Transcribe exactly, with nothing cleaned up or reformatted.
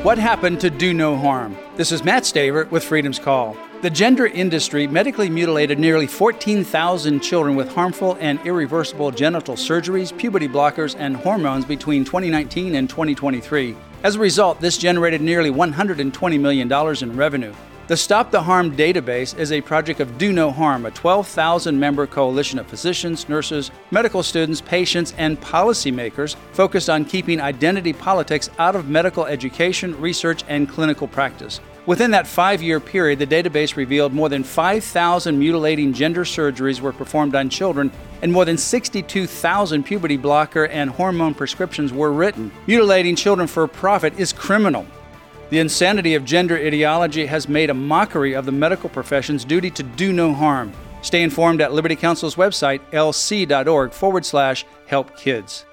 What happened to Do No Harm? This is Matt Staver with Freedom's Call. The gender industry medically mutilated nearly fourteen thousand children with harmful and irreversible genital surgeries, puberty blockers, and hormones between twenty nineteen and twenty twenty-three. As a result, this generated nearly one hundred twenty million dollars in revenue. The Stop the Harm database is a project of Do No Harm, a twelve thousand member coalition of physicians, nurses, medical students, patients, and policymakers focused on keeping identity politics out of medical education, research, and clinical practice. Within that five-year period, the database revealed more than five thousand mutilating gender surgeries were performed on children, and more than sixty-two thousand puberty blocker and hormone prescriptions were written. Mutilating children for profit is criminal. The insanity of gender ideology has made a mockery of the medical profession's duty to do no harm. Stay informed at Liberty Counsel's website, lc.org forward slash help kids.